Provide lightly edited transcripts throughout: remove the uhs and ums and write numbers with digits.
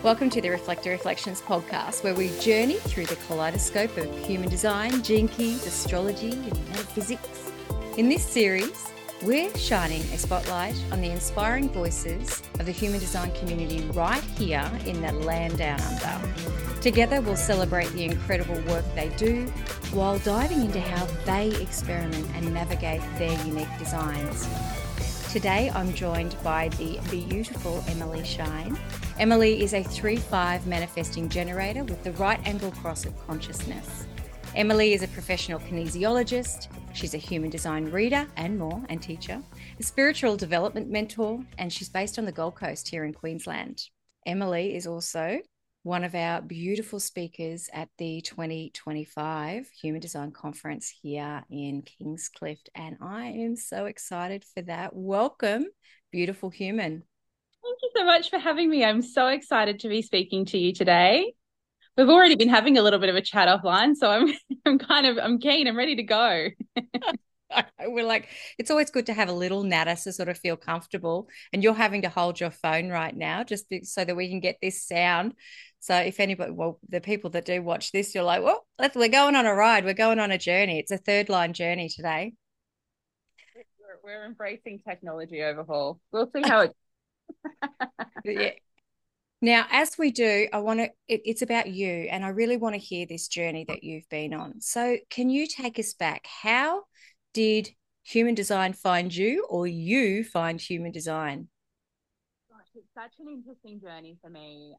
Welcome to the Reflector Reflections podcast, where we journey through the kaleidoscope of human design, gene keys, astrology, and metaphysics. In this series, we're shining a spotlight on the inspiring voices of the human design community right here in the land down under. Together, we'll celebrate the incredible work they do while diving into how they experiment and navigate their unique designs. Today, I'm joined by the beautiful Emily Shine. Emily is a 3-5 manifesting generator with the right angle cross of consciousness. Emily is a professional kinesiologist. She's a human design reader and more, and teacher, a spiritual development mentor, and she's based on the Gold Coast here in Queensland. Emily is also one of our beautiful speakers at the 2025 Human Design Conference here in Kingscliff, and I am so excited for that. Welcome, beautiful human. Thank you so much for having me. I'm so excited to be speaking to you today. We've already been having a little bit of a chat offline, so I'm keen, I'm ready to go. We're like, it's always good to have a little natter to sort of feel comfortable. And you're having to hold your phone right now so that we can get this sound. So if anybody, well, the people that do watch this, you're like, well, we're going on a ride. We're going on a journey. It's a third line journey today. We're embracing technology overhaul. We'll see how it. Yeah. Now, as we do, it's about you, and I really want to hear this journey that you've been on. So can you take us back? How did human design find you, or you find human design? Gosh, it's such an interesting journey for me.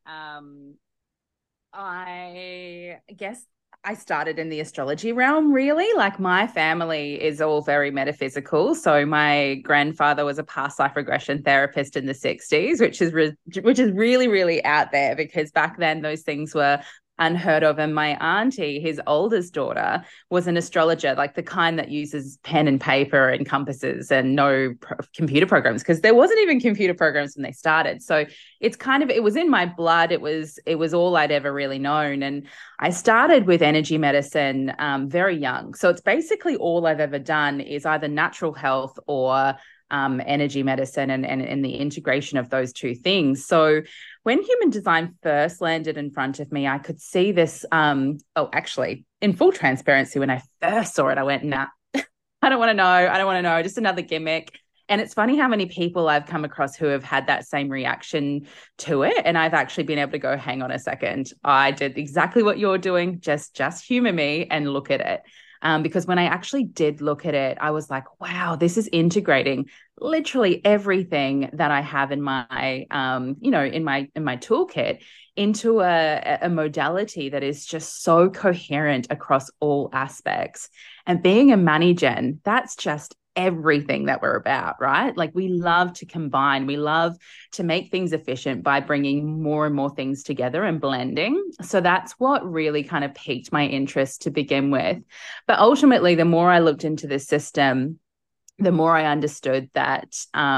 I guess I started in the astrology realm, really. Like, my family is all very metaphysical. So my grandfather was a past life regression therapist in the 60s, which is really, really out there, because back then those things were unheard of. And my auntie, his oldest daughter, was an astrologer, like the kind that uses pen and paper and compasses and no computer programs, because there wasn't even computer programs when they started. So it was in my blood. It was all I'd ever really known. And I started with energy medicine very young. So it's basically all I've ever done is either natural health or energy medicine, and the integration of those two things. So when human design first landed in front of me, I could see this. Actually, in full transparency, when I first saw it, I went, nah, I don't want to know. I don't want to know. Just another gimmick. And it's funny how many people I've come across who have had that same reaction to it. And I've actually been able to go, hang on a second. I did exactly what you're doing. Just humor me and look at it. Because when I actually did look at it, I was like, wow, this is integrating literally everything that I have in my, in my toolkit into a modality that is just so coherent across all aspects. And being a money gen, that's just everything that we're about, right? Like, we love to combine, we love to make things efficient by bringing more and more things together and blending. So that's what really kind of piqued my interest to begin with. But ultimately, the more I looked into this system, the more I understood that,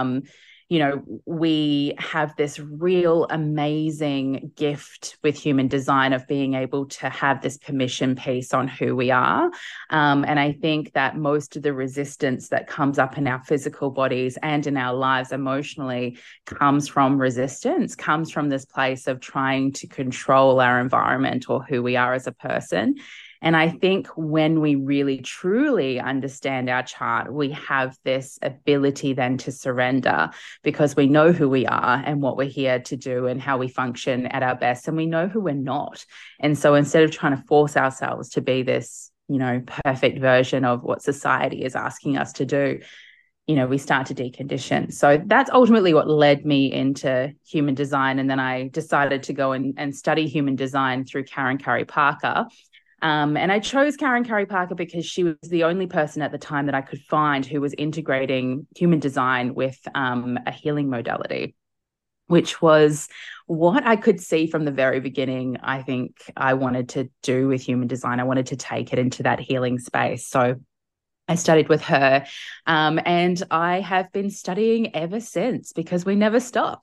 we have this real amazing gift with human design of being able to have this permission piece on who we are. And I think that most of the resistance that comes up in our physical bodies and in our lives emotionally comes from resistance, comes from this place of trying to control our environment or who we are as a person. And I think when we really truly understand our chart, we have this ability then to surrender, because we know who we are and what we're here to do and how we function at our best, and we know who we're not. And so instead of trying to force ourselves to be this, perfect version of what society is asking us to do, we start to decondition. So that's ultimately what led me into human design. And then I decided to go and study human design through Karen Curry Parker. And I chose Karen Curry Parker because she was the only person at the time that I could find who was integrating human design with a healing modality, which was what I could see from the very beginning. I think I wanted to do with human design. I wanted to take it into that healing space. So I studied with her, and I have been studying ever since, because we never stop.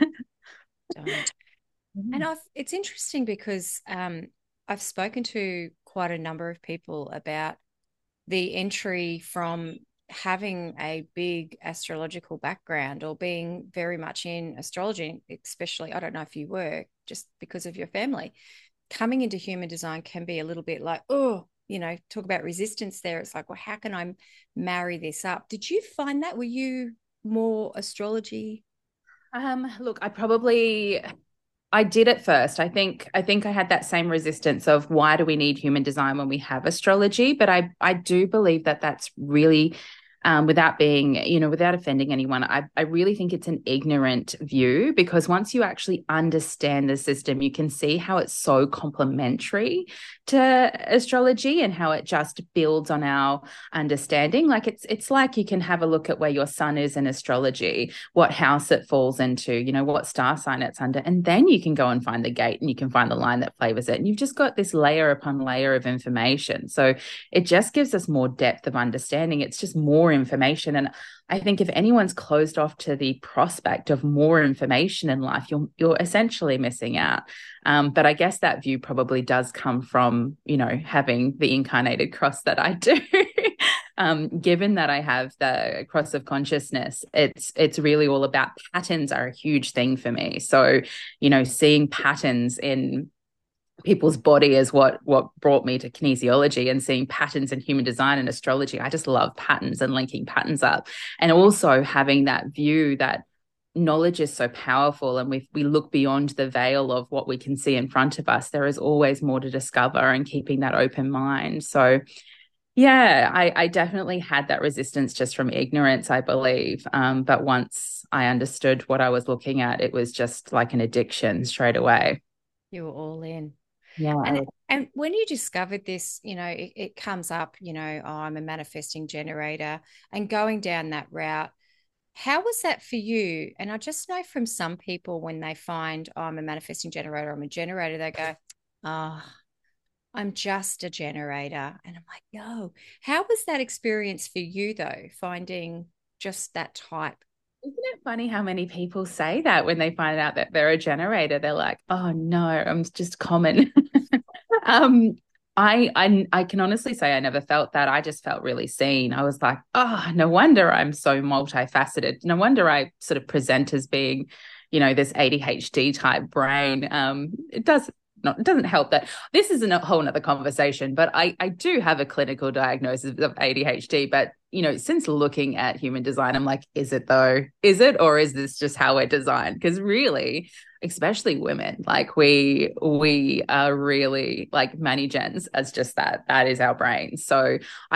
And it's interesting because I've spoken to quite a number of people about the entry from having a big astrological background or being very much in astrology, especially, I don't know if you were, just because of your family, coming into human design can be a little bit like, oh, talk about resistance there. It's like, well, how can I marry this up? Did you find that? Were you more astrology? Look, I did at first. I think I had that same resistance of why do we need human design when we have astrology? But I do believe that that's really without being, without offending anyone, I really think it's an ignorant view, because once you actually understand the system, you can see how it's so complementary to astrology and how it just builds on our understanding. Like it's like you can have a look at where your sun is in astrology, what house it falls into, what star sign it's under, and then you can go and find the gate and you can find the line that flavors it. And you've just got this layer upon layer of information. So it just gives us more depth of understanding. It's just more information. And I think if anyone's closed off to the prospect of more information in life, you're essentially missing out. But I guess that view probably does come from, having the incarnated cross that I do. Given that I have the cross of consciousness, it's really all about patterns are a huge thing for me. So, seeing patterns in people's body is what brought me to kinesiology, and seeing patterns in human design and astrology. I just love patterns and linking patterns up, and also having that view that knowledge is so powerful, and we look beyond the veil of what we can see in front of us. There is always more to discover, and keeping that open mind. So yeah, I definitely had that resistance just from ignorance, I believe. But once I understood what I was looking at, it was just like an addiction straight away. You were all in. Yeah. And when you discovered this, it comes up, oh, I'm a manifesting generator, and going down that route, how was that for you? And I just know from some people, when they find, oh, I'm a manifesting generator, I'm a generator, they go, oh, I'm just a generator. And I'm like, yo, how was that experience for you though, finding just that type? Isn't it funny how many people say that when they find out that they're a generator? They're like, "Oh no, I'm just common." um, I can honestly say I never felt that. I just felt really seen. I was like, "Oh, no wonder I'm so multifaceted. No wonder I sort of present as being, this ADHD type brain." It doesn't help that this is a whole nother conversation, but I do have a clinical diagnosis of ADHD. But, since looking at human design, I'm like, is it though? Is it, or is this just how we're designed? Because really, especially women, like we are really like manigens as just that. That is our brain. So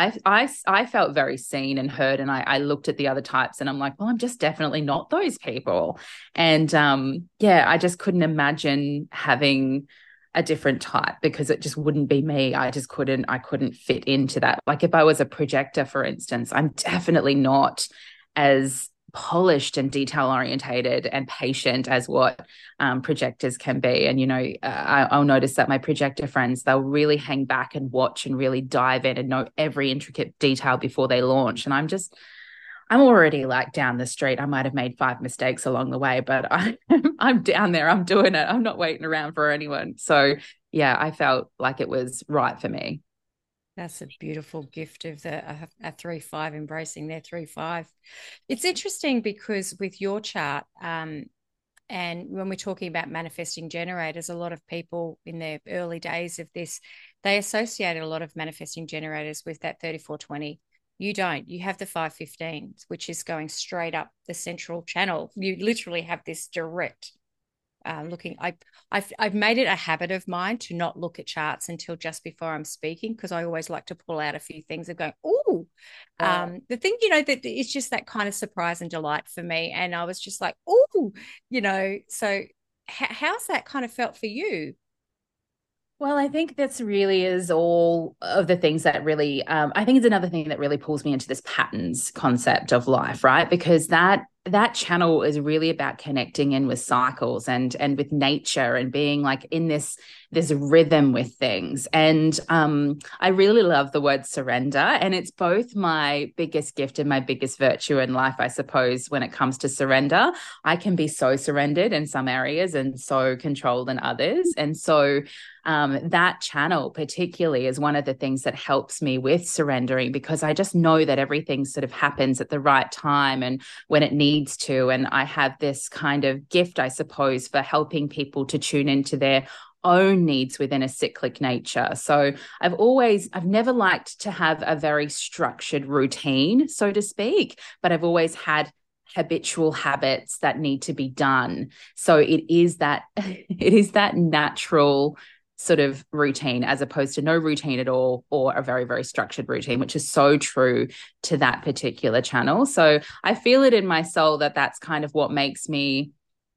I felt very seen and heard, and I looked at the other types and I'm like, well, I'm just definitely not those people. And yeah, I just couldn't imagine having a different type, because it just wouldn't be me. I couldn't fit into that. Like if I was a projector, for instance, I'm definitely not as polished and detail orientated and patient as what projectors can be. And, I'll notice that my projector friends, they'll really hang back and watch and really dive in and know every intricate detail before they launch. And I'm already like down the street. I might have made 5 mistakes along the way, but I'm down there. I'm doing it. I'm not waiting around for anyone. So yeah, I felt like it was right for me. That's a beautiful gift of a 3-5, embracing their 3-5. It's interesting because with your chart, and when we're talking about manifesting generators, a lot of people in their early days of this, they associated a lot of manifesting generators with that 3420. You don't. You have the 515, which is going straight up the central channel. You literally have this direct looking. I've made it a habit of mine to not look at charts until just before I'm speaking, because I always like to pull out a few things and go, oh, the thing, that it's just that kind of surprise and delight for me. And I was just like, oh, so how's that kind of felt for you? Well, I think that's really is all of the things that really, I think it's another thing that really pulls me into this patterns concept of life, right? Because that channel is really about connecting in with cycles and with nature, and being like in this rhythm with things. And I really love the word surrender, and it's both my biggest gift and my biggest virtue in life, I suppose. When it comes to surrender, I can be so surrendered in some areas and so controlled in others. And so that channel particularly is one of the things that helps me with surrendering, because I just know that everything sort of happens at the right time and when it needs to. And I have this kind of gift, I suppose, for helping people to tune into their own needs within a cyclic nature. So I've never liked to have a very structured routine, so to speak, but I've always had habitual habits that need to be done. So it is that natural sort of routine, as opposed to no routine at all, or a very, very structured routine, which is so true to that particular channel. So I feel it in my soul that that's kind of what makes me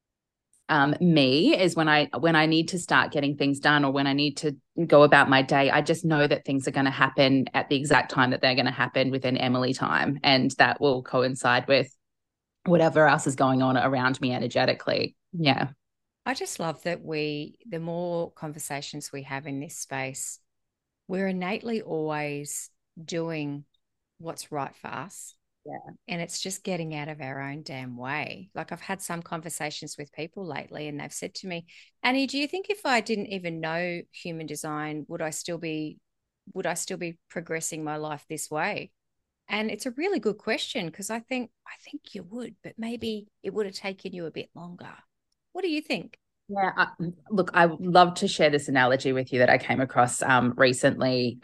is when I need to start getting things done, or when I need to go about my day, I just know that things are going to happen at the exact time that they're going to happen within Emily time, and that will coincide with whatever else is going on around me energetically. Yeah. I just love that the more conversations we have in this space, we're innately always doing what's right for us. Yeah. And it's just getting out of our own damn way. Like, I've had some conversations with people lately, and they've said to me, Annie, do you think if I didn't even know human design, would I still be progressing my life this way? And it's a really good question, because I think you would, but maybe it would have taken you a bit longer. What do you think? Yeah, look, I would love to share this analogy with you that I came across recently.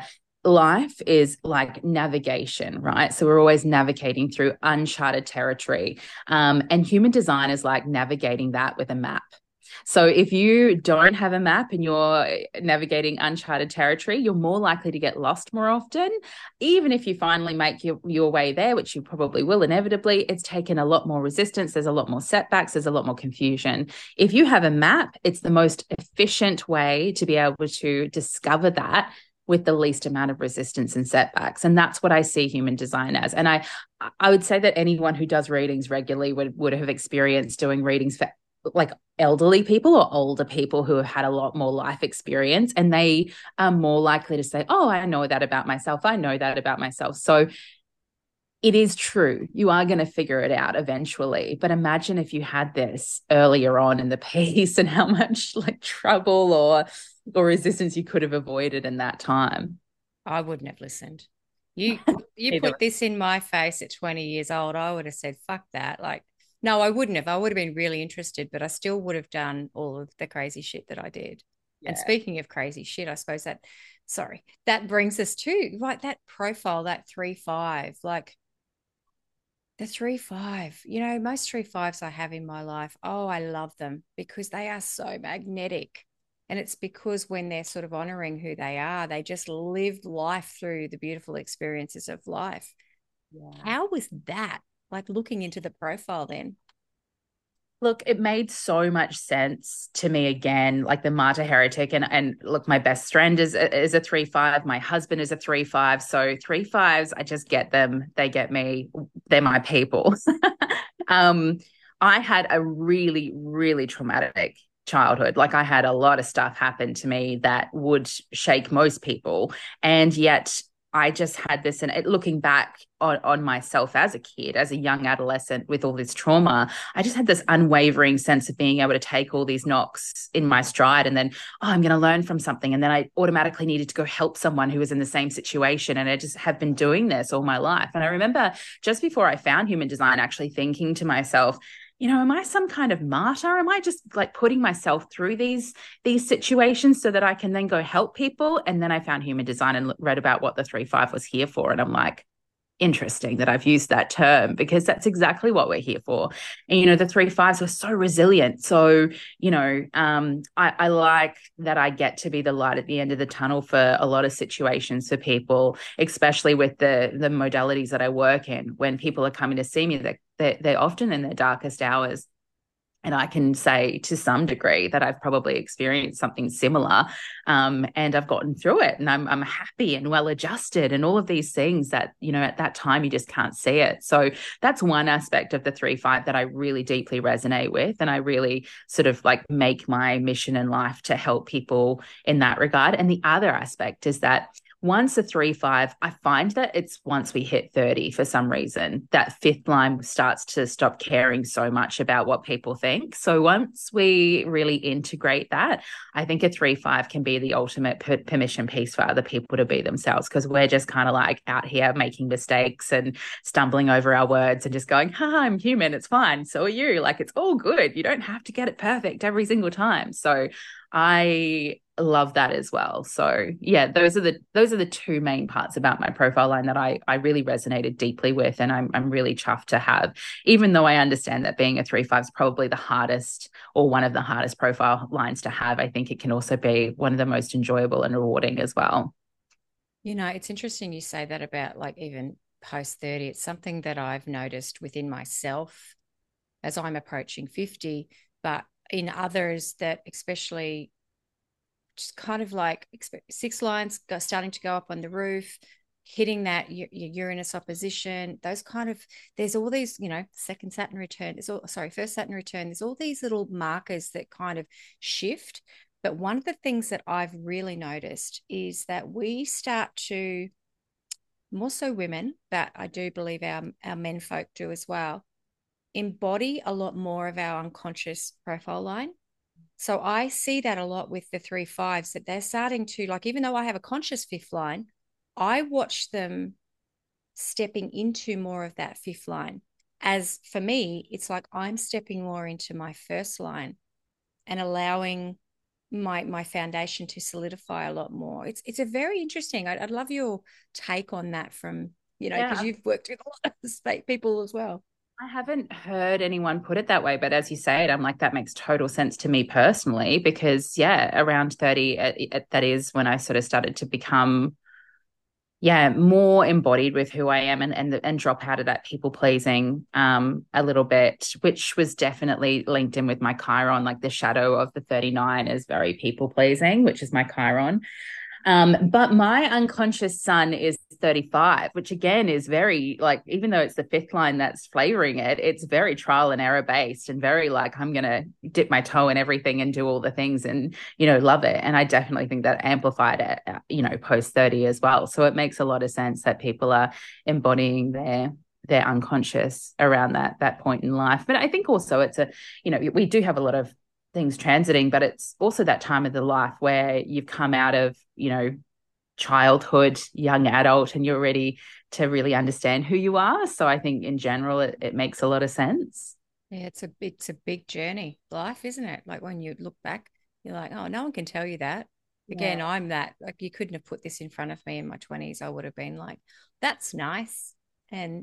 Life is like navigation, right? So we're always navigating through uncharted territory. And human design is like navigating that with a map. So if you don't have a map and you're navigating uncharted territory, you're more likely to get lost more often. Even if you finally make your way there, which you probably will inevitably, it's taken a lot more resistance. There's a lot more setbacks. There's a lot more confusion. If you have a map, it's the most efficient way to be able to discover that with the least amount of resistance and setbacks. And that's what I see human design as. And I would say that anyone who does readings regularly would have experienced doing readings for like elderly people or older people who have had a lot more life experience, and they are more likely to say, oh, I know that about myself. I know that about myself. So it is true. You are going to figure it out eventually. But imagine if you had this earlier on in the piece, and how much like trouble or resistance you could have avoided in that time. I wouldn't have listened. You put this in my face at 20 years old, I would have said, fuck that. Like, no, I wouldn't have. I would have been really interested, but I still would have done all of the crazy shit that I did. Yeah. And speaking of crazy shit, I suppose that brings us to, right, that profile, that 3-5, like the 3-5, most 3-5s I have in my life, oh, I love them because they are so magnetic. And it's because when they're sort of honoring who they are, they just live life through the beautiful experiences of life. Yeah. How was that? Like, looking into the profile then? Look, it made so much sense to me again, like the Martyr Heretic. And look, my best friend is a 3-5. My husband is a 3-5. So 3-5s, I just get them. They get me. They're my people. I had a really, really traumatic childhood. Like, I had a lot of stuff happen to me that would shake most people. And yet I just had this, and looking back on myself as a kid, as a young adolescent with all this trauma, I just had this unwavering sense of being able to take all these knocks in my stride, and then, I'm going to learn from something. And then I automatically needed to go help someone who was in the same situation. And I just have been doing this all my life. And I remember just before I found human design, actually thinking to myself, am I some kind of martyr? Am I just like putting myself through these situations so that I can then go help people? And then I found human design and read about what the 3-5 was here for. And I'm like, interesting that I've used that term, because that's exactly what we're here for. And, the 3-5s were so resilient. So, I like that I get to be the light at the end of the tunnel for a lot of situations for people, especially with the modalities that I work in. When people are coming to see me, they're often in their darkest hours. And I can say to some degree that I've probably experienced something similar, and I've gotten through it, and I'm happy and well adjusted and all of these things that, at that time you just can't see it. So that's one aspect of the 3-5 that I really deeply resonate with. And I really sort of like make my mission in life to help people in that regard. And the other aspect is that once a 3-5, I find that it's once we hit 30 for some reason, that fifth line starts to stop caring so much about what people think. So once we really integrate that, I think a 3-5 can be the ultimate permission piece for other people to be themselves, because we're just kind of like out here making mistakes and stumbling over our words and just going, ha, I'm human. It's fine. So are you. Like, it's all good. You don't have to get it perfect every single time. So I love that as well. So yeah, those are the two main parts about my profile line that I really resonated deeply with, and I'm really chuffed to have, even though I understand that being a 3-5 is probably the hardest, or one of the hardest profile lines to have. I think it can also be one of the most enjoyable and rewarding as well. You know, it's interesting you say that about like even post 30. It's something that I've noticed within myself as I'm approaching 50, but in others that especially just kind of like six lines starting to go up on the roof, hitting that Uranus opposition, those kind of, there's all these, you know, second Saturn return, first Saturn return, there's all these little markers that kind of shift. But one of the things that I've really noticed is that we start to, more so women, but I do believe our men folk do as well, embody a lot more of our unconscious profile line. So I see that a lot with the 3-5s, that they're starting to, like, even though I have a conscious fifth line, I watch them stepping into more of that fifth line. As for me, it's like I'm stepping more into my first line and allowing my foundation to solidify a lot more. It's a very interesting. I'd love your take on that from, you know, because you've worked with a lot of people as well. I haven't heard anyone put it that way, but as you say it, I'm like, that makes total sense to me personally, because yeah, around 30, that is when I sort of started to become, yeah, more embodied with who I am, and drop out of that people pleasing a little bit, which was definitely linked in with my Chiron. Like, the shadow of the 39 is very people pleasing, which is my Chiron. But my unconscious sun is 35, which again is very, like, even though it's the fifth line that's flavoring it, it's very trial and error based, and very like, I'm going to dip my toe in everything and do all the things and, you know, love it. And I definitely think that amplified it, you know, post 30 as well. So it makes a lot of sense that people are embodying their unconscious around that point in life. But I think also it's you know, we do have a lot of things transiting, but it's also that time of the life where you've come out of, you know, childhood, young adult, and you're ready to really understand who you are. So I think in general, it makes a lot of sense. Yeah, it's a big journey, life, isn't it? Like when you look back, you're like, oh, no one can tell you that. Again, Yeah. I'm that. Like, you couldn't have put this in front of me in my 20s. I would have been like, that's nice. And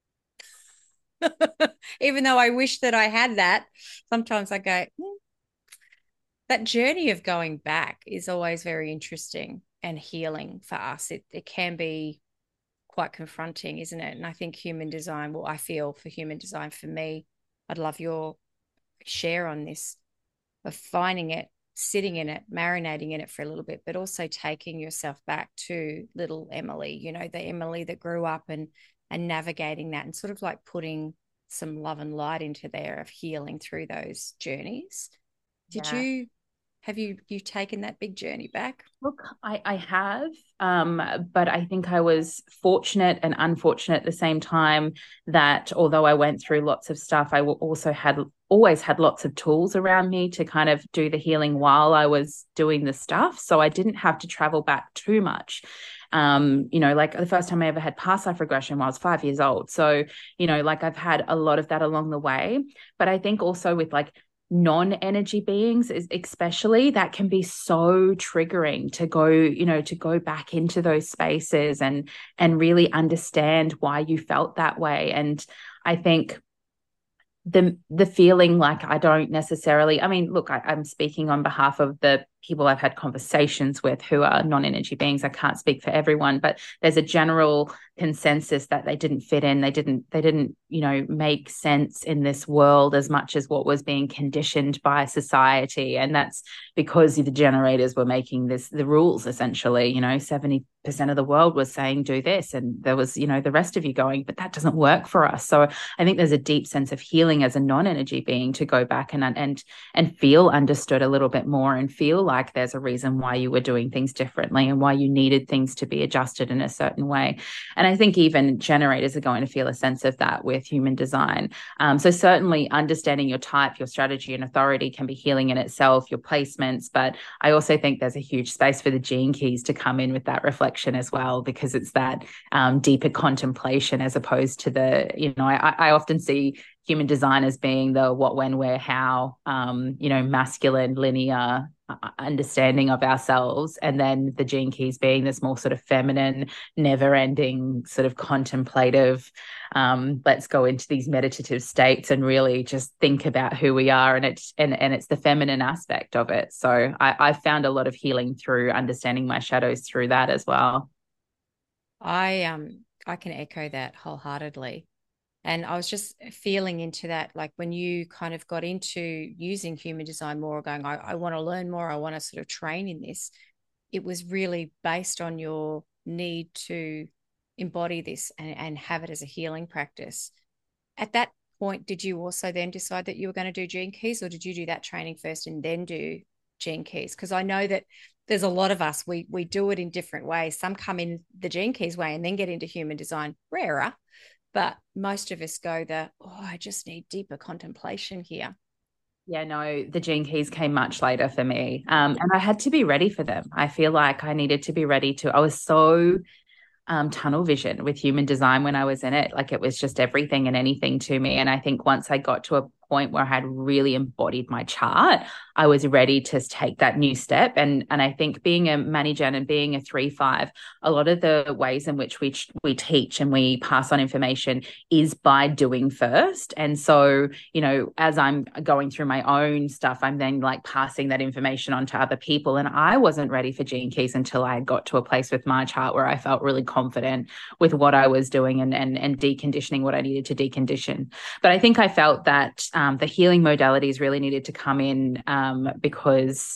even though I wish that I had that, sometimes I go, that journey of going back is always very interesting and healing for us. It can be quite confronting, isn't it? And I think human design, well, I feel for human design, for me, I'd love your share on this, of finding it, sitting in it, marinating in it for a little bit, but also taking yourself back to little Emily, you know, the Emily that grew up, and navigating that, and sort of like putting some love and light into there of healing through those journeys. Did Yeah. you have you taken that big journey back? Look, I have, but I think I was fortunate and unfortunate at the same time, that although I went through lots of stuff, I also always had lots of tools around me to kind of do the healing while I was doing the stuff. So I didn't have to travel back too much. You know, like the first time I ever had past life regression when I was 5 years old. So, you know, like I've had a lot of that along the way. But I think also with like non-energy beings, is especially, that can be so triggering to go, you know, to go back into those spaces and really understand why you felt that way. And I think the feeling like, I don't necessarily, I mean, look, I'm speaking on behalf of the people I've had conversations with who are non-energy beings. I can't speak for everyone, but there's a general consensus that they didn't fit in. They didn't, you know, make sense in this world as much as what was being conditioned by society. And that's because the generators were making the rules, essentially. You know, 70% of the world was saying do this, and there was, you know, the rest of you going, but that doesn't work for us. So I think there's a deep sense of healing as a non-energy being to go back and feel understood a little bit more, and feel like there's a reason why you were doing things differently and why you needed things to be adjusted in a certain way. And I think even generators are going to feel a sense of that with human design. So certainly understanding your type, your strategy and authority can be healing in itself, your placements. But I also think there's a huge space for the gene keys to come in with that reflection as well, because it's that deeper contemplation as opposed to I often see human design as being the what, when, where, how, masculine, linear understanding of ourselves. And then the gene keys being this more sort of feminine, never ending sort of contemplative, let's go into these meditative states and really just think about who we are. And it's the feminine aspect of it. So I found a lot of healing through understanding my shadows through that as well. I can echo that wholeheartedly. And I was just feeling into that, like when you kind of got into using human design more, going, I want to learn more, I want to sort of train in this. It was really based on your need to embody this and have it as a healing practice. At that point, did you also then decide that you were going to do gene keys, or did you do that training first and then do gene keys? Because I know that there's a lot of us, we do it in different ways. Some come in the gene keys way and then get into human design, rarer. But most of us go I just need deeper contemplation here. Yeah, no, the gene keys came much later for me. And I had to be ready for them. I feel like I needed to be ready I was so tunnel vision with human design when I was in it. Like it was just everything and anything to me. And I think once I got to a point where I had really embodied my chart, I was ready to take that new step. And I think being a Mani-Gen and being a 3-5, a lot of the ways in which we teach and we pass on information is by doing first. And so, as I'm going through my own stuff, I'm then like passing that information on to other people. And I wasn't ready for gene keys until I got to a place with my chart where I felt really confident with what I was doing and deconditioning what I needed to decondition. But I think I felt that the healing modalities really needed to come in because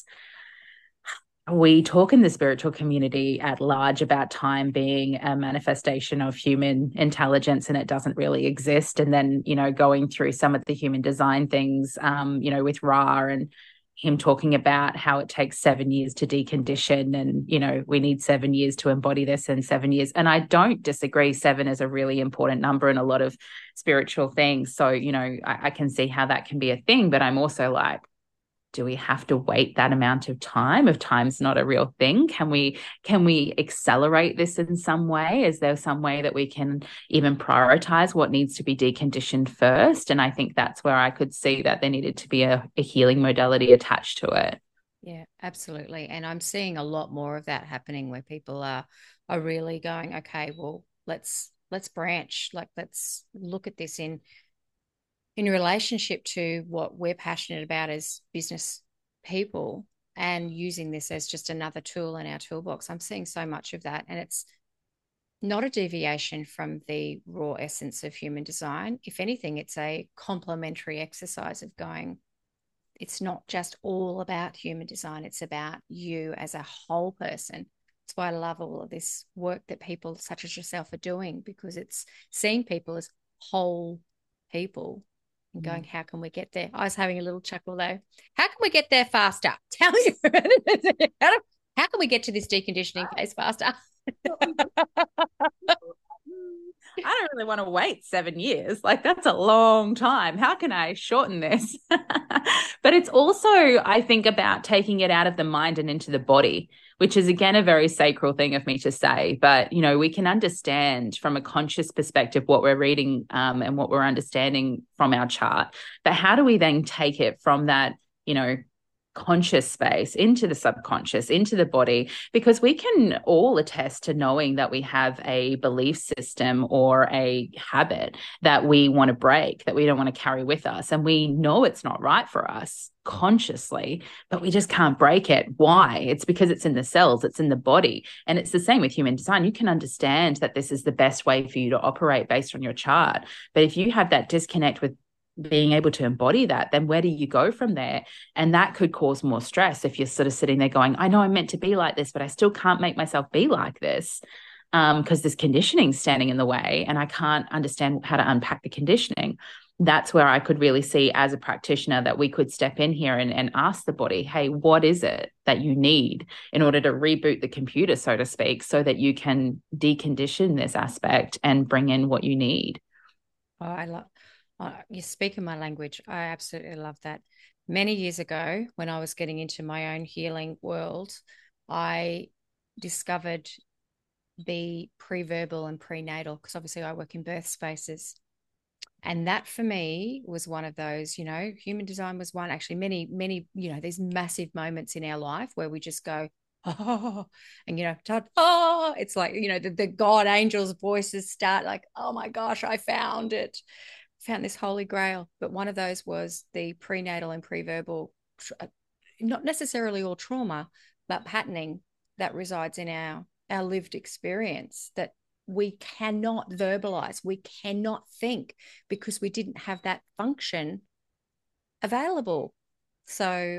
we talk in the spiritual community at large about time being a manifestation of human intelligence, and it doesn't really exist. And then, going through some of the human design things, with Ra and him talking about how it takes 7 years to decondition and, we need 7 years to embody this in 7 years. And I don't disagree. 7 is a really important number in a lot of spiritual things. So, I can see how that can be a thing, but I'm also like, do we have to wait that amount of time if time's not a real thing? Can we accelerate this in some way? Is there some way that we can even prioritize what needs to be deconditioned first? And I think that's where I could see that there needed to be a healing modality attached to it. Yeah, absolutely. And I'm seeing a lot more of that happening where people are really going, okay, well, let's branch, like let's look at this in relationship to what we're passionate about as business people, and using this as just another tool in our toolbox. I'm seeing so much of that. And it's not a deviation from the raw essence of human design. If anything, it's a complementary exercise of going, it's not just all about human design. It's about you as a whole person. That's why I love all of this work that people such as yourself are doing, because it's seeing people as whole people and going, how can we get there? I was having a little chuckle though. How can we get there faster? Tell me, how can we get to this deconditioning phase faster? I don't really want to wait 7 years. Like that's a long time. How can I shorten this? But it's also, I think, about taking it out of the mind and into the body, which is again a very sacral thing of me to say. But we can understand from a conscious perspective what we're reading and what we're understanding from our chart. But how do we then take it from that, conscious space into the subconscious, into the body? Because we can all attest to knowing that we have a belief system or a habit that we want to break, that we don't want to carry with us. And we know it's not right for us consciously, but we just can't break it. Why? It's because it's in the cells, it's in the body. And it's the same with human design. You can understand that this is the best way for you to operate based on your chart. But if you have that disconnect with being able to embody that, then where do you go from there? And that could cause more stress if you're sort of sitting there going, I know I'm meant to be like this, but I still can't make myself be like this because this conditioning is standing in the way and I can't understand how to unpack the conditioning. that's where I could really see as a practitioner that we could step in here and ask the body, hey, what is it that you need in order to reboot the computer, so to speak, so that you can decondition this aspect and bring in what you need. Oh, I love you speaking my language. I absolutely love that. Many years ago, when I was getting into my own healing world, I discovered the pre-verbal and prenatal, because obviously I work in birth spaces. And that for me was one of those, human design was one, actually, many, these massive moments in our life where we just go, oh, and, oh, it's like, the God angels' voices start like, oh my gosh, I found it, found this holy grail. But one of those was the prenatal and pre-verbal, not necessarily all trauma, but patterning that resides in our lived experience that we cannot verbalize, we cannot think, because we didn't have that function available. So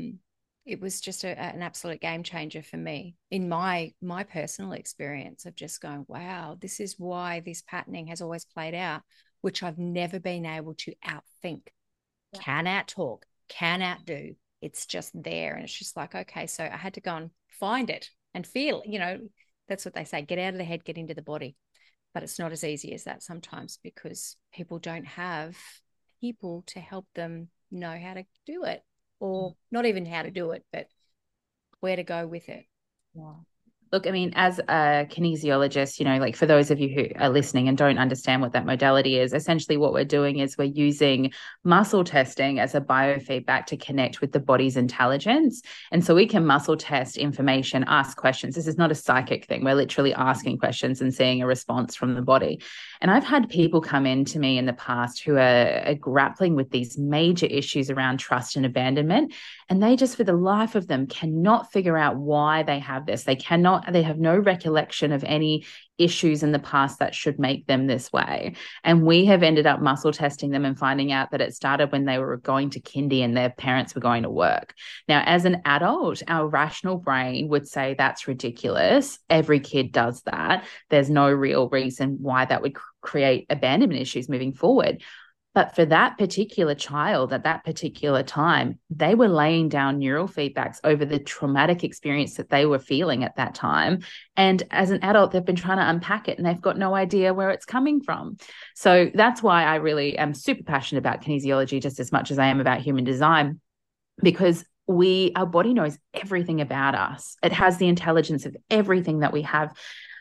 it was just an absolute game changer for me in my personal experience of just going, wow, this is why this patterning has always played out, which I've never been able to outthink, can out talk, can outdo. It's just there. And it's just like, okay, so I had to go and find it and feel, that's what they say, get out of the head, get into the body. But it's not as easy as that sometimes, because people don't have people to help them know how to do it, or not even how to do it, but where to go with it. Yeah. Look, I mean, as a kinesiologist, like for those of you who are listening and don't understand what that modality is, essentially what we're doing is we're using muscle testing as a biofeedback to connect with the body's intelligence. And so we can muscle test information, ask questions. This is not a psychic thing. We're literally asking questions and seeing a response from the body. And I've had people come in to me in the past who are grappling with these major issues around trust and abandonment. And they just, for the life of them, cannot figure out why they have this. They have no recollection of any issues in the past that should make them this way. And we have ended up muscle testing them and finding out that it started when they were going to kindy and their parents were going to work. Now, as an adult, our rational brain would say that's ridiculous. Every kid does that. There's no real reason why that would create abandonment issues moving forward. But for that particular child at that particular time, they were laying down neural feedbacks over the traumatic experience that they were feeling at that time. And as an adult, they've been trying to unpack it and they've got no idea where it's coming from. So that's why I really am super passionate about kinesiology just as much as I am about human design, because our body knows everything about us. It has the intelligence of everything that we have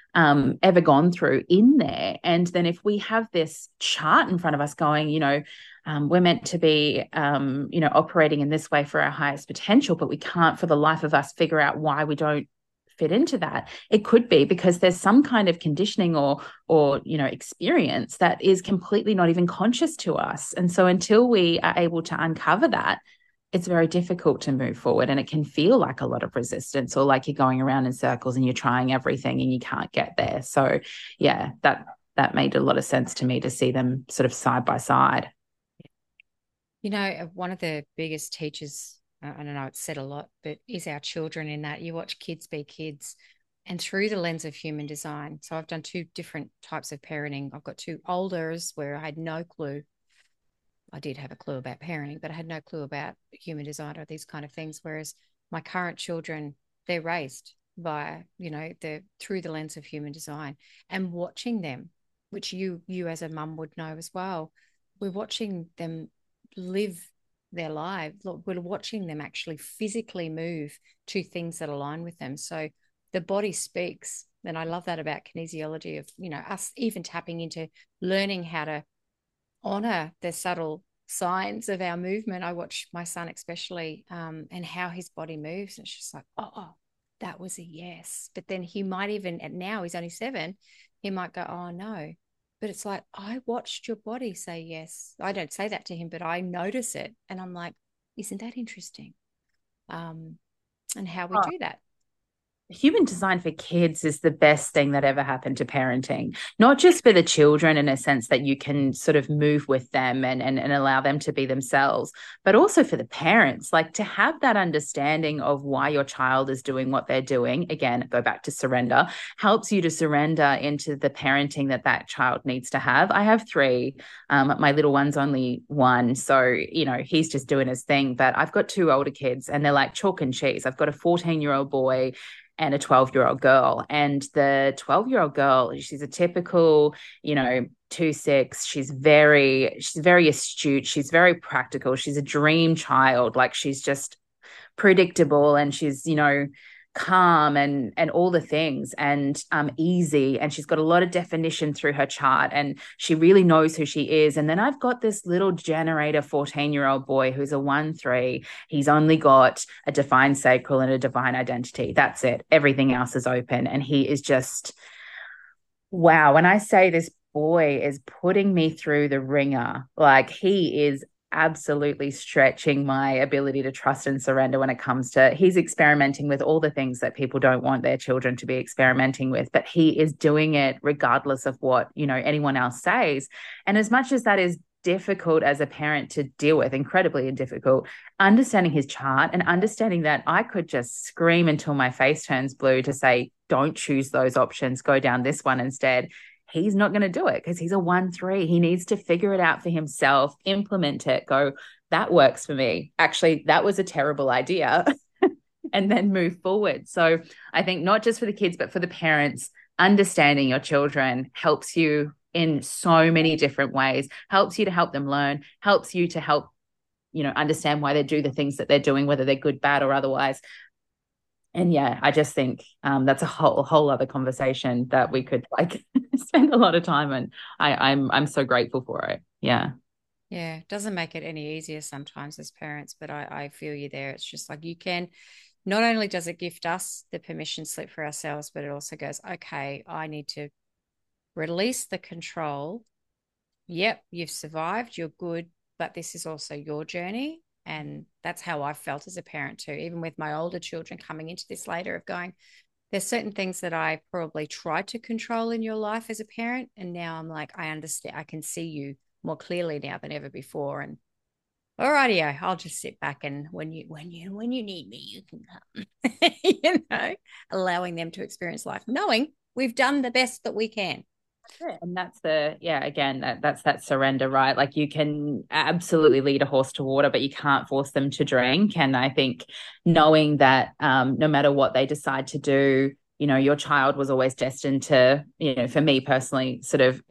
ever gone through in there. And then if we have this chart in front of us going, we're meant to be, operating in this way for our highest potential, but we can't for the life of us figure out why we don't fit into that. It could be because there's some kind of conditioning or experience that is completely not even conscious to us. And so until we are able to uncover that, it's very difficult to move forward, and it can feel like a lot of resistance, or like you're going around in circles and you're trying everything and you can't get there. So yeah, that made a lot of sense to me to see them sort of side by side. One of the biggest teachers, I don't know, it's said a lot, but is our children, in that you watch kids be kids, and through the lens of human design. So I've done two different types of parenting. I've got two olders where I had no clue. I did have a clue about parenting, but I had no clue about human design or these kind of things. Whereas my current children, they're raised by, through the lens of human design, and watching them, which you as a mum would know as well. We're watching them live their lives. We're watching them actually physically move to things that align with them. So the body speaks. And I love that about kinesiology of, us even tapping into learning how to honor the subtle signs of our movement. I watch my son especially, and how his body moves. And it's just like, oh, that was a yes. But then he might even, and now he's only 7, he might go, oh no. But it's like, I watched your body say yes. I don't say that to him, but I notice it. And I'm like, isn't that interesting? And how we do that. Human design for kids is the best thing that ever happened to parenting, not just for the children in a sense that you can sort of move with them and allow them to be themselves, but also for the parents, like to have that understanding of why your child is doing what they're doing. Again, go back to surrender, helps you to surrender into the parenting that that child needs to have. I have three. My little one's only one. So, he's just doing his thing, but I've got two older kids and they're like chalk and cheese. I've got a 14-year-old boy and a 12-year-old girl. And the 12-year-old girl, she's a typical, 2-6. She's very astute. She's very practical. She's a dream child. Like she's just predictable and she's, calm and all the things and easy, and she's got a lot of definition through her chart and she really knows who she is. And then I've got this little generator 14-year-old boy who's a 1-3. He's only got a defined sacral and a divine identity. That's it. Everything else is open, and he is just wow. When I say this boy is putting me through the ringer, like he is absolutely stretching my ability to trust and surrender when it comes to he's experimenting with all the things that people don't want their children to be experimenting with, but he is doing it regardless of what anyone else says. And as much as that is difficult as a parent to deal with, incredibly difficult, understanding his chart and understanding that I could just scream until my face turns blue to say don't choose those options, go down this one instead. He's not going to do it because he's a 1-3. He needs to figure it out for himself, implement it, go, that works for me. Actually, that was a terrible idea, and then move forward. So I think not just for the kids, but for the parents, understanding your children helps you in so many different ways, helps you to help them learn, helps you to help, understand why they do the things that they're doing, whether they're good, bad, or otherwise. And yeah, I just think that's a whole other conversation that we could like spend a lot of time on. I'm so grateful for it. Yeah. Yeah, it doesn't make it any easier sometimes as parents, but I feel you there. It's just like you can, not only does it gift us the permission slip for ourselves, but it also goes, okay, I need to release the control. Yep, you've survived, you're good, but this is also your journey. And that's how I felt as a parent too, even with my older children coming into this later, of going, there's certain things that I probably tried to control in your life as a parent. And now I'm like, I understand, I can see you more clearly now than ever before. And all rightio, I'll just sit back, and when you need me, you can come. Allowing them to experience life, knowing we've done the best that we can. And that's that's that surrender, right? Like you can absolutely lead a horse to water, but you can't force them to drink. And I think knowing that no matter what they decide to do, your child was always destined to, for me personally, sort of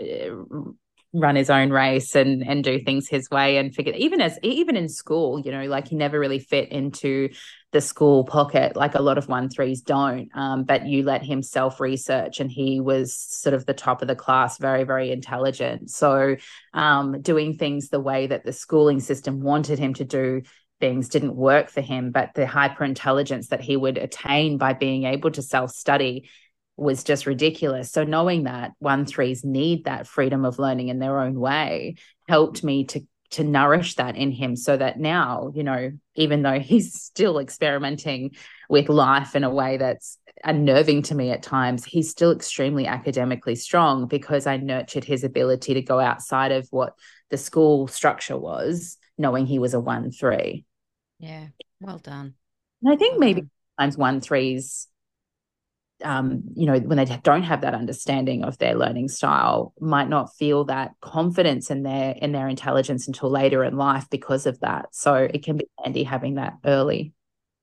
run his own race and do things his way, and figure even in school, like he never really fit into the school pocket like a lot of 1-3s don't, but you let him self-research and he was sort of the top of the class, very, very intelligent. So doing things the way that the schooling system wanted him to do things didn't work for him, but the hyper intelligence that he would attain by being able to self-study was just ridiculous. So knowing that 1-3s need that freedom of learning in their own way helped me to nourish that in him, so that now, even though he's still experimenting with life in a way that's unnerving to me at times, he's still extremely academically strong because I nurtured his ability to go outside of what the school structure was, knowing he was a 1-3. Yeah, well done. And I think maybe sometimes 1-3s, when they don't have that understanding of their learning style, might not feel that confidence in their intelligence until later in life because of that. So it can be handy having that early.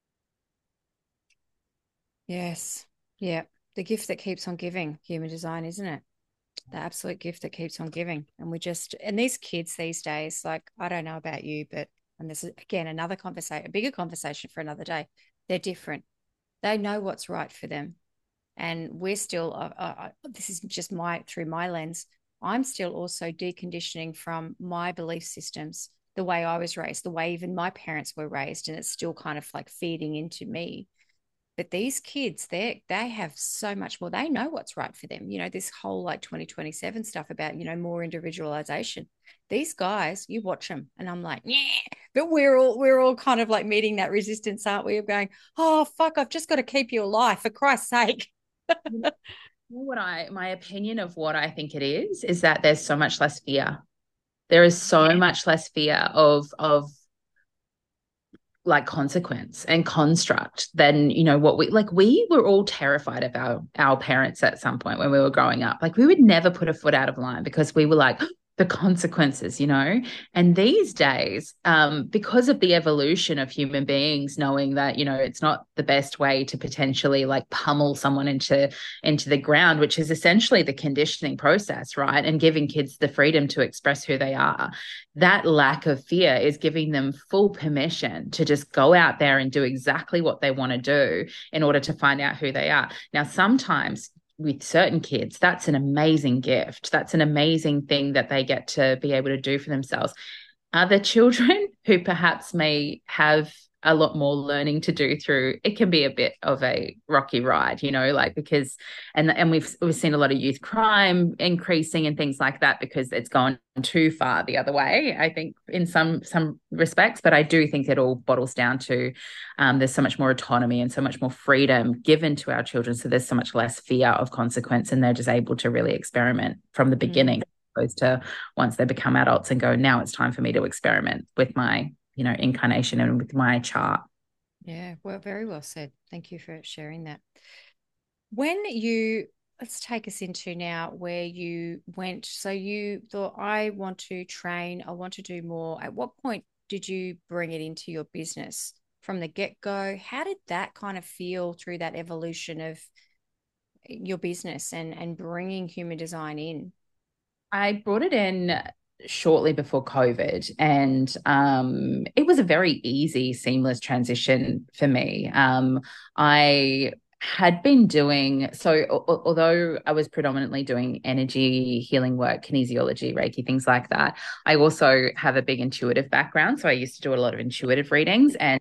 Yes. Yeah. The gift that keeps on giving, human design, isn't it? The absolute gift that keeps on giving. And these kids these days, like, I don't know about you, and this is again another conversation, a bigger conversation for another day. They're different. They know what's right for them. And we're still, this is just through my lens, I'm still also deconditioning from my belief systems, the way I was raised, the way even my parents were raised, and it's still kind of like feeding into me. But these kids, they have so much more. They know what's right for them. This whole like 2027 stuff about, more individualization. These guys, you watch them and I'm like, yeah, But we're all kind of like meeting that resistance, aren't we? Of going, oh fuck, I've just got to keep you alive for Christ's sake. You know what my opinion of what I think it is that there's so much less fear. There is so much less fear of like consequence and construct than what we were all terrified of our parents at some point when we were growing up. Like we would never put a foot out of line because we were like the consequences. And these days, because of the evolution of human beings knowing that it's not the best way to potentially like pummel someone into the ground, which is essentially the conditioning process, right? And giving kids the freedom to express who they are, that lack of fear is giving them full permission to just go out there and do exactly what they want to do in order to find out who they are. Now, sometimes with certain kids, that's an amazing gift. That's an amazing thing that they get to be able to do for themselves. Other children who perhaps may have a lot more learning to do through, it can be a bit of a rocky ride, like because and we've seen a lot of youth crime increasing and things like that because it's gone too far the other way, I think, in some respects. But I do think it all bottles down to there's so much more autonomy and so much more freedom given to our children, so there's so much less fear of consequence, and they're just able to really experiment from the beginning, opposed to once they become adults and go, now it's time for me to experiment with my incarnation and with my chart. Yeah, well, very well said. Thank you for sharing that. Let's take us into now where you went. So you thought, I want to train, I want to do more. At what point did you bring it into your business from the get-go? How did that kind of feel through that evolution of your business and bringing human design in? I brought it in shortly before COVID, and it was a very easy, seamless transition for me. I had been doing so, although I was predominantly doing energy healing work, kinesiology, Reiki, things like that. I also have a big intuitive background. So I used to do a lot of intuitive readings, and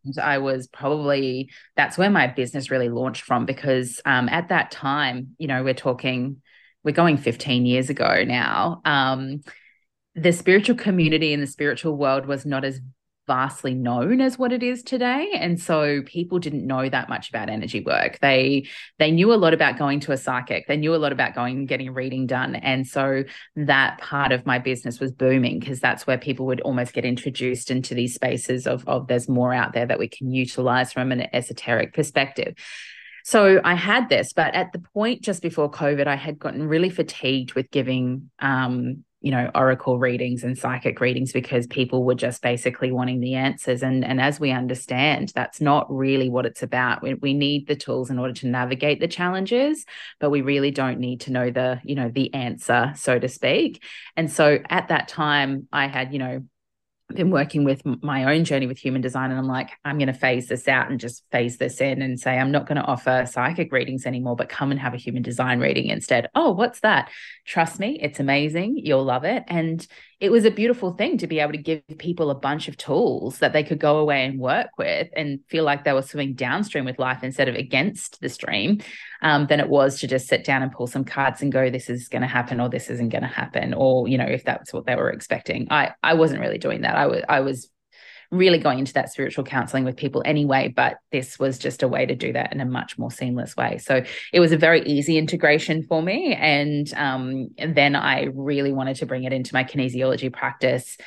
that's where my business really launched from, because at that time, we're going 15 years ago now. The spiritual community and the spiritual world was not as vastly known as what it is today. And so people didn't know that much about energy work. They knew a lot about going to a psychic. They knew a lot about going and getting a reading done. And so that part of my business was booming, because that's where people would almost get introduced into these spaces of there's more out there that we can utilize from an esoteric perspective. So I had this, but at the point just before COVID, I had gotten really fatigued with giving, oracle readings and psychic readings, because people were just basically wanting the answers. And as we understand, that's not really what it's about. We need the tools in order to navigate the challenges, but we really don't need to know the answer, so to speak. And so at that time, I had, been working with my own journey with human design, and I'm like, I'm going to phase this out and just phase this in and say, I'm not going to offer psychic readings anymore, but come and have a human design reading instead. Oh, what's that? Trust me, it's amazing. You'll love it. And it was a beautiful thing to be able to give people a bunch of tools that they could go away and work with and feel like they were swimming downstream with life instead of against the stream, than it was to just sit down and pull some cards and go, this is going to happen, or this isn't going to happen. Or, if that's what they were expecting. I wasn't really doing that. I was really going into that spiritual counseling with people anyway, but this was just a way to do that in a much more seamless way. So it was a very easy integration for me. And then I really wanted to bring it into my kinesiology practice.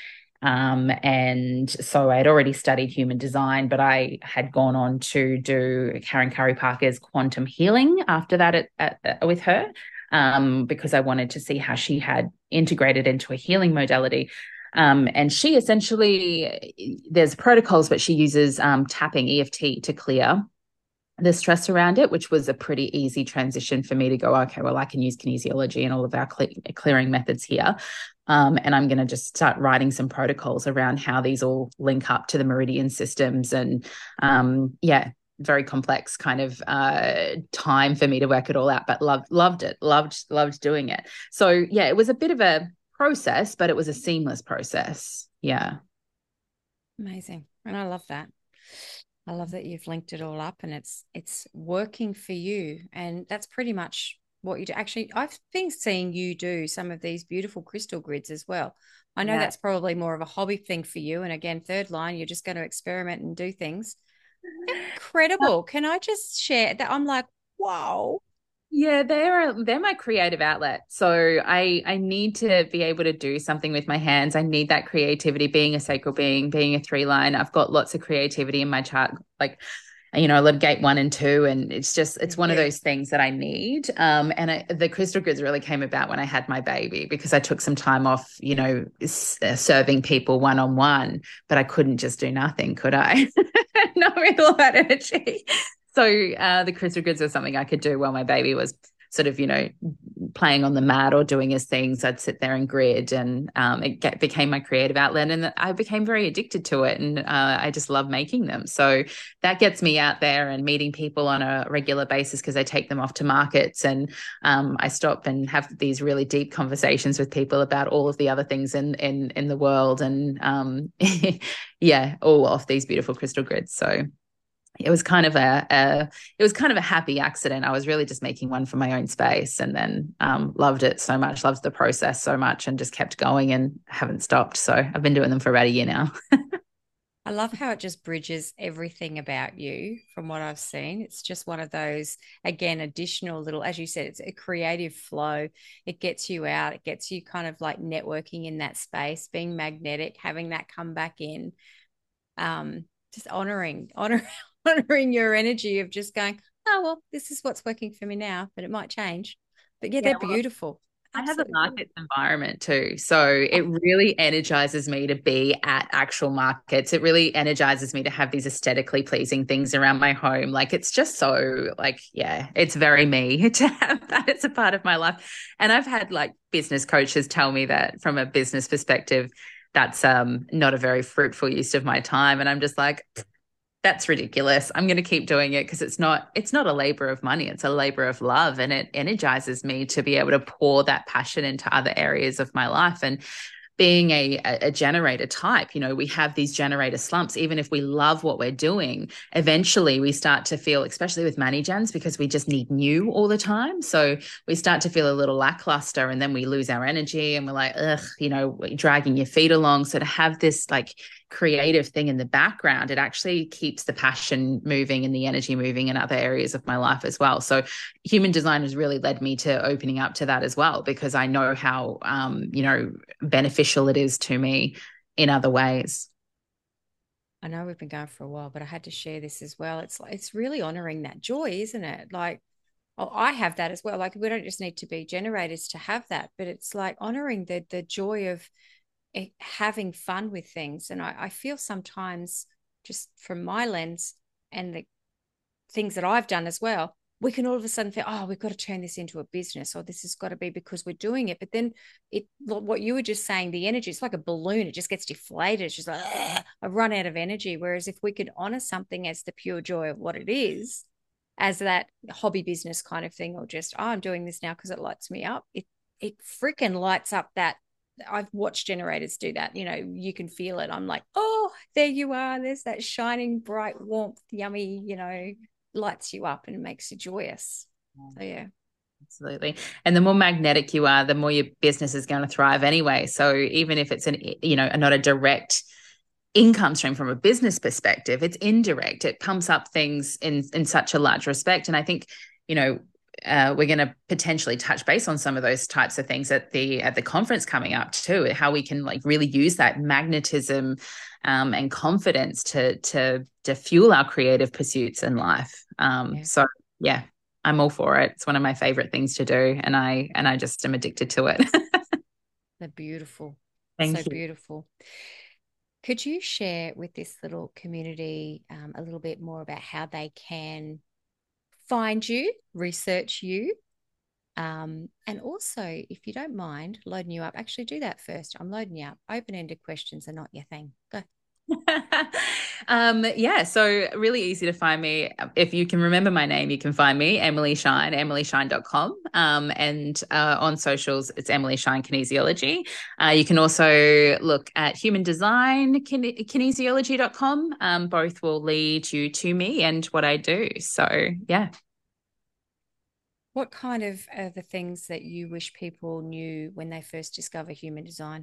And so I had already studied human design, but I had gone on to do Karen Curry Parker's quantum healing after that with her, because I wanted to see how she had integrated into a healing modality. And she essentially, there's protocols, but she uses tapping, EFT, to clear the stress around it, which was a pretty easy transition for me to go, okay, well, I can use kinesiology and all of our clearing methods here. And I'm going to just start writing some protocols around how these all link up to the meridian systems. And very complex kind of time for me to work it all out, but loved it, loved doing it. So yeah, it was a bit of a process, but it was a seamless process. Yeah. Amazing. And I love that. I love that you've linked it all up and it's working for you. And that's pretty much what you do. Actually, I've been seeing you do some of these beautiful crystal grids as well. I know Yeah. that's probably more of a hobby thing for you. And again, third line, you're just going to experiment and do things. Incredible. Can I just share that? I'm like, wow. Yeah, they're my creative outlet. So I need to be able to do something with my hands. I need that creativity. Being a sacral being, being a three line, I've got lots of creativity in my chart. Like, I love gate 1 and 2, and it's one of Yeah. those things that I need. And the crystal grids really came about when I had my baby because I took some time off, serving people one on one, but I couldn't just do nothing, could I? Not with all that energy. So the crystal grids was something I could do while my baby was sort of, playing on the mat or doing his things. I'd sit there and grid, and became my creative outlet, and I became very addicted to it, and I just love making them. So that gets me out there and meeting people on a regular basis because I take them off to markets, and I stop and have these really deep conversations with people about all of the other things in the world, and yeah, all off these beautiful crystal grids. So it was kind of a happy accident. I was really just making one for my own space, and then loved it so much, loved the process so much, and just kept going and haven't stopped. So I've been doing them for about a year now. I love how it just bridges everything about you from what I've seen. It's just one of those, again, additional little, as you said, it's a creative flow. It gets you out, it gets you kind of like networking in that space, being magnetic, having that come back in. Just honoring your energy of just going, oh, well, this is what's working for me now, but it might change. But yeah, Yeah, they're well, beautiful. I have a Absolutely beautiful. markets environment too. So it really energizes me to be at actual markets. It really energizes me to have these aesthetically pleasing things around my home. Like it's just so like, yeah, it's very me to have that as a part of my life. And I've had like business coaches tell me that from a business perspective, that's not a very fruitful use of my time. And I'm just like, that's ridiculous. I'm going to keep doing it because it's not a labor of money. It's a labor of love, and it energizes me to be able to pour that passion into other areas of my life. And being a generator type, we have these generator slumps. Even if we love what we're doing, eventually we start to feel, especially with money gens, because we just need new all the time. So we start to feel a little lackluster, and then we lose our energy, and we're like, ugh, dragging your feet along. So to have this like creative thing in the background, it actually keeps the passion moving and the energy moving in other areas of my life as well. So human design has really led me to opening up to that as well, because I know how beneficial it is to me in other ways. I know we've been going for a while, but I had to share this as well. It's like it's really honoring that joy, isn't it? Like, oh, I have that as well. Like we don't just need to be generators to have that, but it's like honoring the joy of having fun with things. And I feel sometimes, just from my lens and the things that I've done as well, we can all of a sudden feel, oh, we've got to turn this into a business, or this has got to be because we're doing it. But then what you were just saying, the energy, it's like a balloon. It just gets deflated. It's just like, I run out of energy. Whereas if we could honor something as the pure joy of what it is, as that hobby business kind of thing, or just, oh, I'm doing this now because it lights me up. It freaking lights up that. I've watched generators do that. You can feel it. I'm like, oh, there you are. There's that shining, bright, warmth, yummy, lights you up and makes you joyous. So yeah. Absolutely. And the more magnetic you are, the more your business is going to thrive anyway. So even if it's not a direct income stream from a business perspective, it's indirect. It pumps up things in such a large respect. And I think, we're going to potentially touch base on some of those types of things at the conference coming up too, how we can like really use that magnetism and confidence to fuel our creative pursuits in life. Yeah. So yeah, I'm all for it. It's one of my favorite things to do, and I just am addicted to it. They're beautiful. So Thank you. beautiful. Could you share with this little community a little bit more about how they can find you, research you, and also, if you don't mind, loading you up. Actually, do that first. I'm loading you up. Open-ended questions are not your thing. Go. Yeah, so really easy to find me. If you can remember my name, you can find me, Emily Shine, emilyshine.com. And on socials, it's Emily Shine Kinesiology. You can also look at human design, kinesiology.com. Both will lead you to me and what I do. So, yeah. What kind of are the things that you wish people knew when they first discover human design?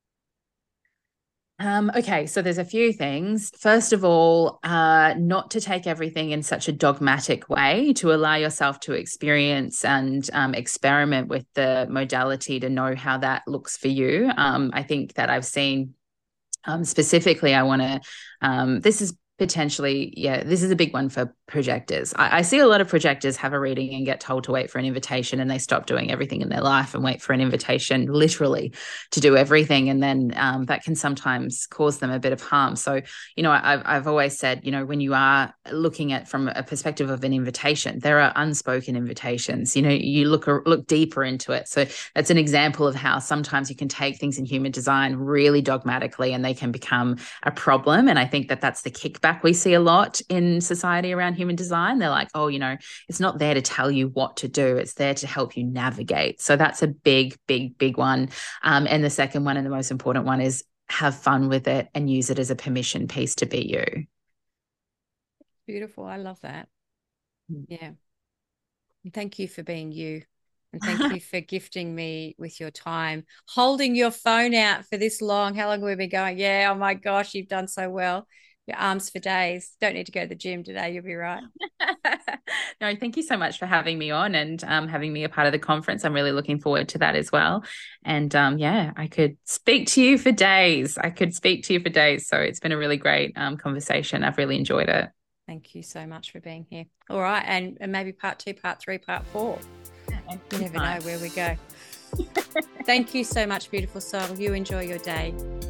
Okay, so there's a few things. First of all, not to take everything in such a dogmatic way, to allow yourself to experience and experiment with the modality to know how that looks for you. I think that I've seen specifically, I want to, this is potentially, yeah, this is a big one for projectors. I see a lot of projectors have a reading and get told to wait for an invitation, and they stop doing everything in their life and wait for an invitation, literally, to do everything. And then that can sometimes cause them a bit of harm. So, I've always said, when you are looking at from a perspective of an invitation, there are unspoken invitations. You look deeper into it. So that's an example of how sometimes you can take things in human design really dogmatically, and they can become a problem. And I think that that's the kickback we see a lot in society around human design. They're like, oh, it's not there to tell you what to do. It's there to help you navigate. So that's a big, big, big one. And the second one, and the most important one, is have fun with it and use it as a permission piece to be you. Beautiful. I love that. Yeah. And thank you for being you. And thank you for gifting me with your time, holding your phone out for this long. How long have we been going? Yeah. Oh my gosh, you've done so well. Your arms for days. Don't need to go to the gym today. You'll be right. No, thank you so much for having me on and having me a part of the conference. I'm really looking forward to that as well. And yeah, I could speak to you for days. So it's been a really great conversation. I've really enjoyed it. Thank you so much for being here. All right. And maybe part 2, part 3, part 4. You never know where we go. Thank you so much, beautiful soul. You enjoy your day.